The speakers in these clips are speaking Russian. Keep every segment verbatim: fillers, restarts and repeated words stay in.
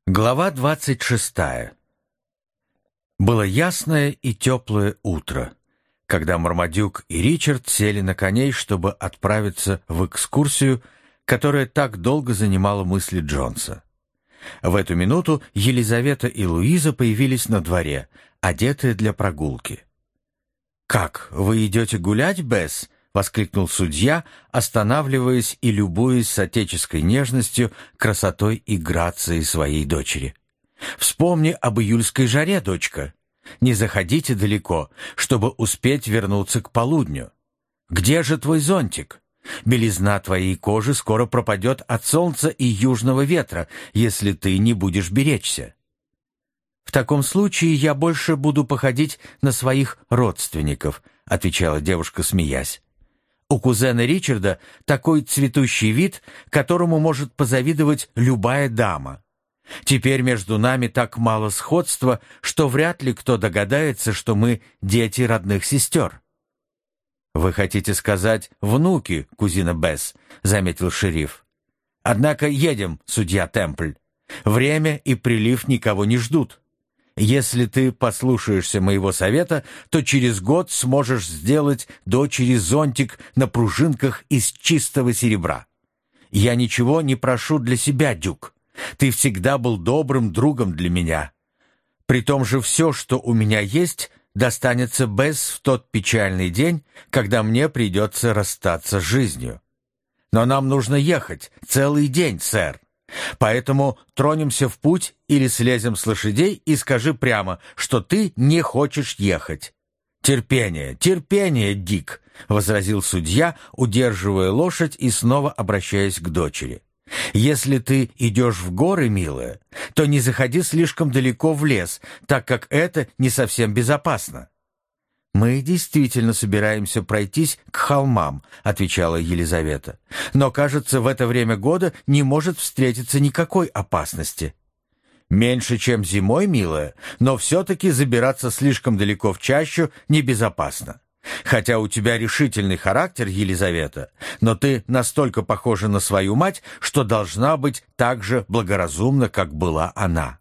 Глава двадцать шестая. Было ясное и теплое утро, когда Мармадюк и Ричард сели на коней, чтобы отправиться в экскурсию, которая так долго занимала мысли Джонса. В эту минуту Елизавета и Луиза появились на дворе, одетые для прогулки. «Как, вы идете гулять, Бесс?» — воскликнул судья, останавливаясь и любуясь с отеческой нежностью красотой и грацией своей дочери. «Вспомни об июльской жаре, дочка. Не заходите далеко, чтобы успеть вернуться к полудню. Где же твой зонтик? Белизна твоей кожи скоро пропадет от солнца и южного ветра, если ты не будешь беречься». «В таком случае я больше буду походить на своих родственников», — отвечала девушка, смеясь. «У кузена Ричарда такой цветущий вид, которому может позавидовать любая дама. Теперь между нами так мало сходства, что вряд ли кто догадается, что мы дети родных сестер». «Вы хотите сказать внуки, кузина Бесс», — заметил шериф. «Однако едем, судья Темпль. Время и прилив никого не ждут. Если ты послушаешься моего совета, то через год сможешь сделать дочери зонтик на пружинках из чистого серебра. Я ничего не прошу для себя, Дюк. Ты всегда был добрым другом для меня. При том же все, что у меня есть, достанется Бесс в тот печальный день, когда мне придется расстаться с жизнью. Но нам нужно ехать целый день, сэр. Поэтому тронемся в путь или слезем с лошадей и скажи прямо, что ты не хочешь ехать». «Терпение, терпение, Дик», — возразил судья, удерживая лошадь и снова обращаясь к дочери. «Если ты идешь в горы, милая, то не заходи слишком далеко в лес, так как это не совсем безопасно». «Мы действительно собираемся пройтись к холмам», — отвечала Елизавета. «Но, кажется, в это время года не может встретиться никакой опасности». «Меньше, чем зимой, милая, но все-таки забираться слишком далеко в чащу небезопасно. Хотя у тебя решительный характер, Елизавета, но ты настолько похожа на свою мать, что должна быть так же благоразумна, как была она».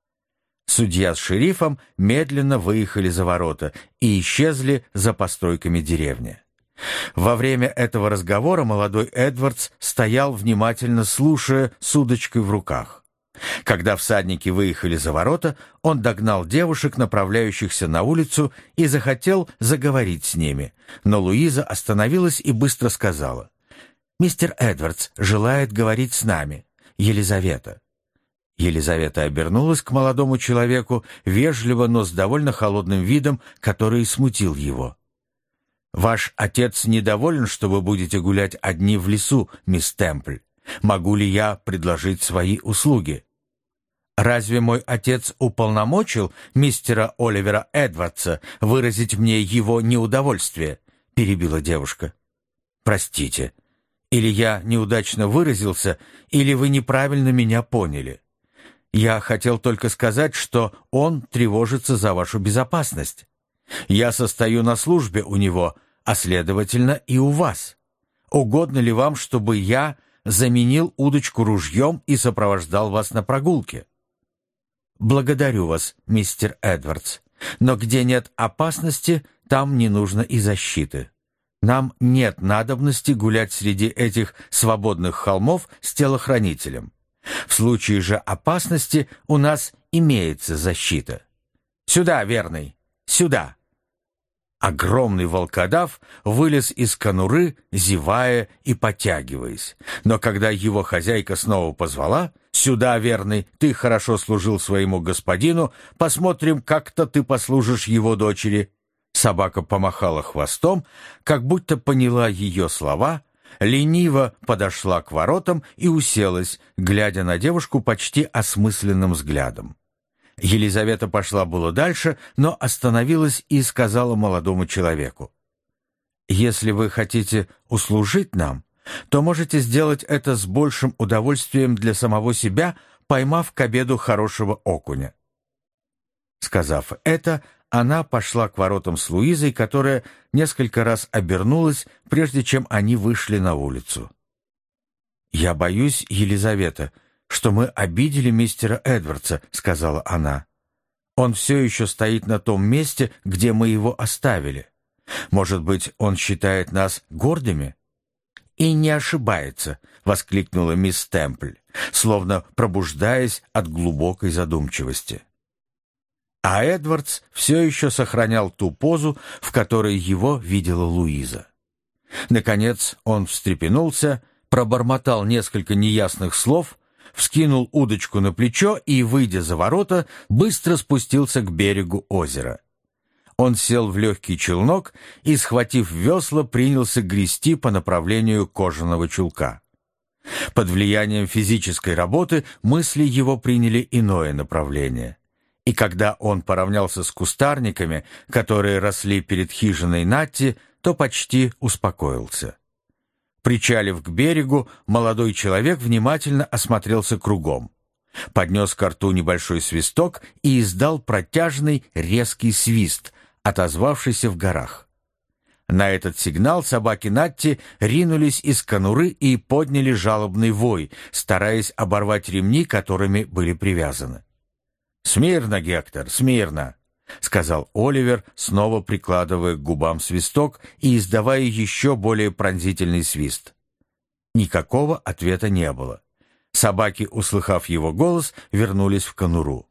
Судья с шерифом медленно выехали за ворота и исчезли за постройками деревни. Во время этого разговора молодой Эдвардс стоял, внимательно слушая, с удочкой в руках. Когда всадники выехали за ворота, он догнал девушек, направляющихся на улицу, и захотел заговорить с ними, но Луиза остановилась и быстро сказала: «Мистер Эдвардс желает говорить с нами. Елизавета». Елизавета обернулась к молодому человеку, вежливо, но с довольно холодным видом, который смутил его. «Ваш отец недоволен, что вы будете гулять одни в лесу, мисс Темпль. Могу ли я предложить свои услуги?» «Разве мой отец уполномочил мистера Оливера Эдвардса выразить мне его неудовольствие?» — перебила девушка. «Простите, или я неудачно выразился, или вы неправильно меня поняли. Я хотел только сказать, что он тревожится за вашу безопасность. Я состою на службе у него, а следовательно и у вас. Угодно ли вам, чтобы я заменил удочку ружьем и сопровождал вас на прогулке?» «Благодарю вас, мистер Эдвардс, но где нет опасности, там не нужно и защиты. Нам нет надобности гулять среди этих свободных холмов с телохранителем. В случае же опасности у нас имеется защита. Сюда, верный, сюда!» Огромный волкодав вылез из конуры, зевая и потягиваясь. Но когда его хозяйка снова позвала: «Сюда, верный, ты хорошо служил своему господину, посмотрим, как-то ты послужишь его дочери», собака помахала хвостом, как будто поняла ее слова, лениво подошла к воротам и уселась, глядя на девушку почти осмысленным взглядом. Елизавета пошла было дальше, но остановилась и сказала молодому человеку: «Если вы хотите услужить нам, то можете сделать это с большим удовольствием для самого себя, поймав к обеду хорошего окуня». Сказав это, она пошла к воротам с Луизой, которая несколько раз обернулась, прежде чем они вышли на улицу. «Я боюсь, Елизавета, что мы обидели мистера Эдвардса», — сказала она. «Он все еще стоит на том месте, где мы его оставили. Может быть, он считает нас гордыми?» «И не ошибается», — воскликнула мисс Темпль, словно пробуждаясь от глубокой задумчивости. А Эдвардс все еще сохранял ту позу, в которой его видела Луиза. Наконец он встрепенулся, пробормотал несколько неясных слов, вскинул удочку на плечо и, выйдя за ворота, быстро спустился к берегу озера. Он сел в легкий челнок и, схватив весла, принялся грести по направлению кожаного чулка. Под влиянием физической работы мысли его приняли иное направление. И когда он поравнялся с кустарниками, которые росли перед хижиной Натти, то почти успокоился. Причалив к берегу, молодой человек внимательно осмотрелся кругом, поднес ко рту небольшой свисток и издал протяжный резкий свист, отозвавшийся в горах. На этот сигнал собаки Натти ринулись из конуры и подняли жалобный вой, стараясь оборвать ремни, которыми были привязаны. «Смирно, Гектор, смирно!» — сказал Оливер, снова прикладывая к губам свисток и издавая еще более пронзительный свист. Никакого ответа не было. Собаки, услыхав его голос, вернулись в конуру.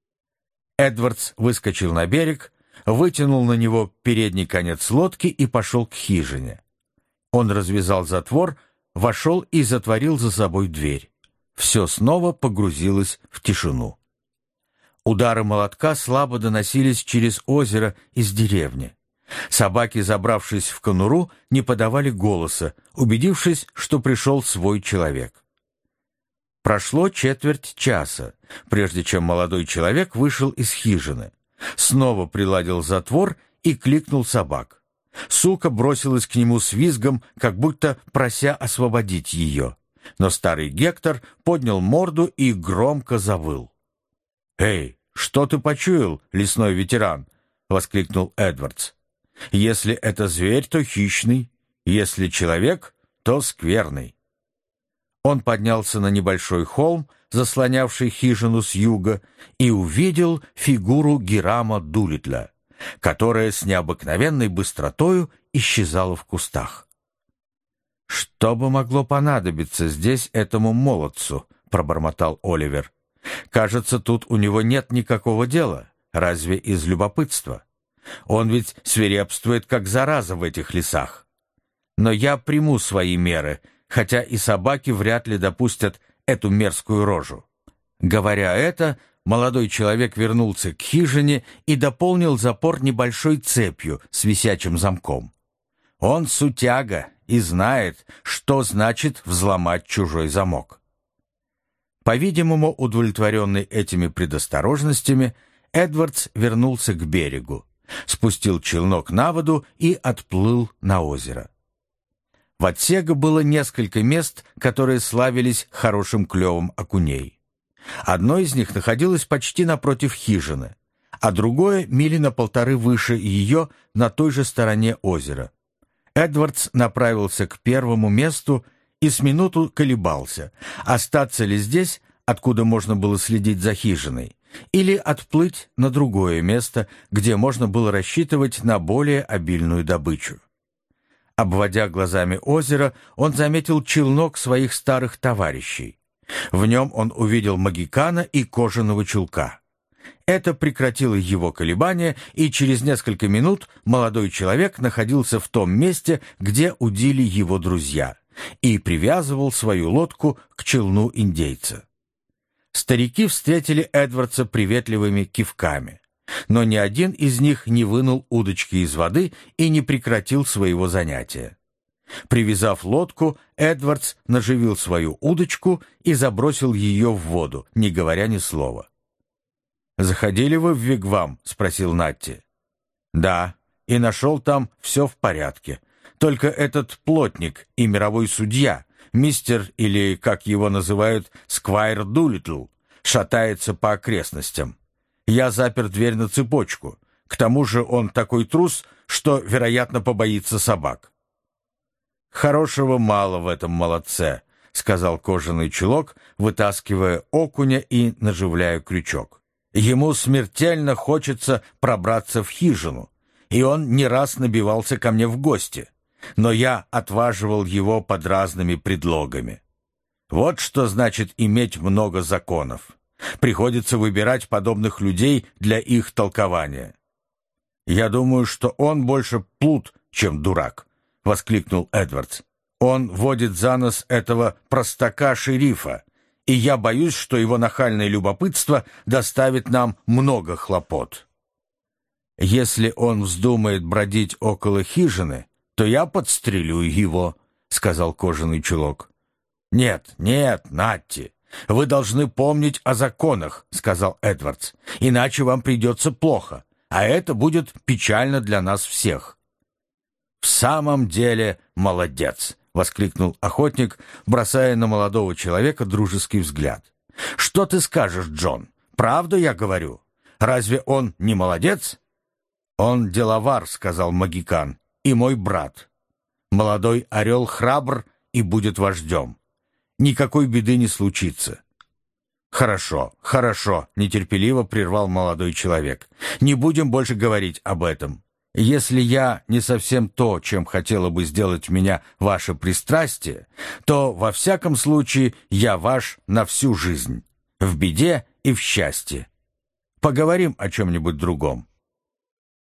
Эдвардс выскочил на берег, вытянул на него передний конец лодки и пошел к хижине. Он развязал затвор, вошел и затворил за собой дверь. Все снова погрузилось в тишину. Удары молотка слабо доносились через озеро из деревни. Собаки, забравшись в конуру, не подавали голоса, убедившись, что пришел свой человек. Прошло четверть часа, прежде чем молодой человек вышел из хижины. Снова приладил затвор и кликнул собак. Сука бросилась к нему с визгом, как будто прося освободить ее. Но старый Гектор поднял морду и громко завыл. «Эй, что ты почуял, лесной ветеран?» — воскликнул Эдвардс. «Если это зверь, то хищный, если человек, то скверный». Он поднялся на небольшой холм, заслонявший хижину с юга, и увидел фигуру Гирама Дулиттля, которая с необыкновенной быстротою исчезала в кустах. «Что бы могло понадобиться здесь этому молодцу?» — пробормотал Оливер. «Кажется, тут у него нет никакого дела, разве из любопытства? Он ведь свирепствует, как зараза в этих лесах. Но я приму свои меры, хотя и собаки вряд ли допустят эту мерзкую рожу». Говоря это, молодой человек вернулся к хижине и дополнил запор небольшой цепью с висячим замком. Он сутяга и знает, что значит взломать чужой замок. По-видимому, удовлетворенный этими предосторожностями, Эдвардс вернулся к берегу, спустил челнок на воду и отплыл на озеро. В Отсего было несколько мест, которые славились хорошим клевом окуней. Одно из них находилось почти напротив хижины, а другое мили на полторы выше ее на той же стороне озера. Эдвардс направился к первому месту и с минуту колебался, остаться ли здесь, откуда можно было следить за хижиной, или отплыть на другое место, где можно было рассчитывать на более обильную добычу. Обводя глазами озеро, он заметил челнок своих старых товарищей. В нем он увидел магикана и кожаного чулка. Это прекратило его колебания, и через несколько минут молодой человек находился в том месте, где удили его друзья, и привязывал свою лодку к челну индейца. Старики встретили Эдвардса приветливыми кивками, но ни один из них не вынул удочки из воды и не прекратил своего занятия. Привязав лодку, Эдвардс наживил свою удочку и забросил ее в воду, не говоря ни слова. «Заходили вы в вигвам?» — спросил Натти. «Да, и нашел там все в порядке. Только этот плотник и мировой судья, мистер, или, как его называют, Сквайр Дулиттл, шатается по окрестностям. Я запер дверь на цепочку. К тому же он такой трус, что, вероятно, побоится собак». «Хорошего мало в этом молодце», сказал кожаный чулок, вытаскивая окуня и наживляя крючок. «Ему смертельно хочется пробраться в хижину, и он не раз набивался ко мне в гости, но я отваживал его под разными предлогами. Вот что значит иметь много законов. Приходится выбирать подобных людей для их толкования». «Я думаю, что он больше плут, чем дурак», — воскликнул Эдвардс. «Он водит за нос этого простака-шерифа, и я боюсь, что его нахальное любопытство доставит нам много хлопот». «Если он вздумает бродить около хижины, то я подстрелю его», — сказал кожаный чулок. «Нет, нет, Натти, вы должны помнить о законах», — сказал Эдвардс, «иначе вам придется плохо, а это будет печально для нас всех». «В самом деле молодец», — воскликнул охотник, бросая на молодого человека дружеский взгляд. «Что ты скажешь, Джон? Правду я говорю? Разве он не молодец?» «Он деловар», — сказал Магикан, — «и мой брат. Молодой орел храбр и будет вождем. Никакой беды не случится». «Хорошо, хорошо», — нетерпеливо прервал молодой человек. «Не будем больше говорить об этом. Если я не совсем то, чем хотело бы сделать меня ваше пристрастие, то, во всяком случае, я ваш на всю жизнь, в беде и в счастье. Поговорим о чем-нибудь другом».